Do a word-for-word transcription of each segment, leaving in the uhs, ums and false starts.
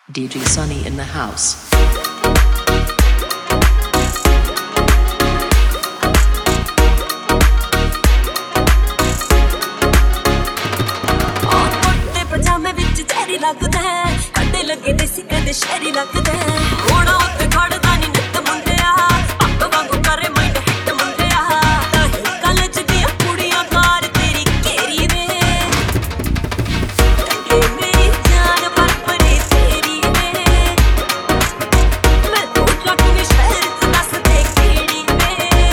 D J Sunny in the house. लगदा है कदे लगे देसी कदे शहरी लगदा है होना उत्ते खड़दा नी नित मुंडिया पग वांगू करे माइंड हिट मुंडिया ताही कॉलेज दी कुड़ियां कार तेरी केरी वे ये मेरी जान पर परी तेरी वे मैं तू जगनी शहर दस दे केड़ी वे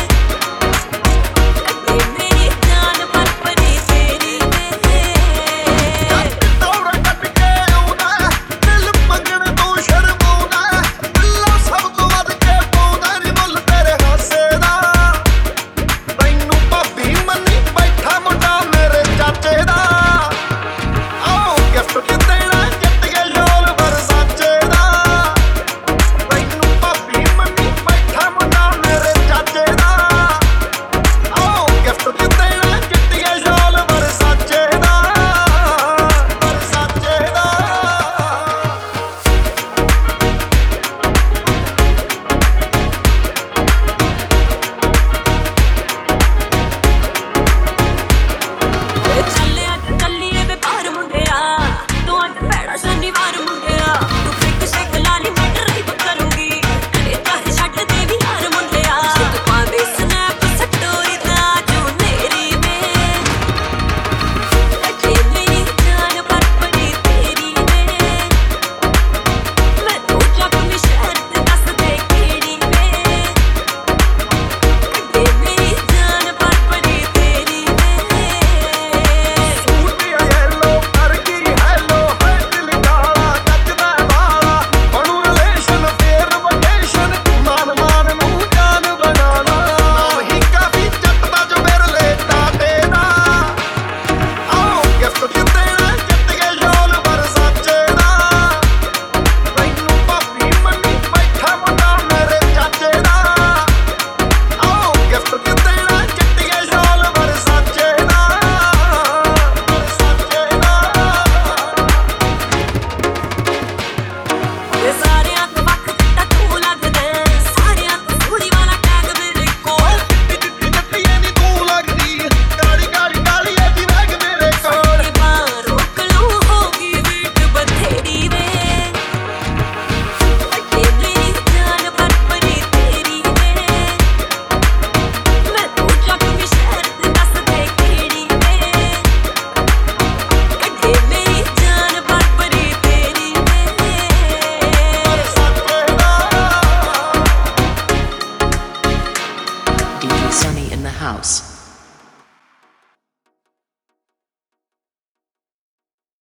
ये मेरी जान पर परी तेरी वे Sunny in the house.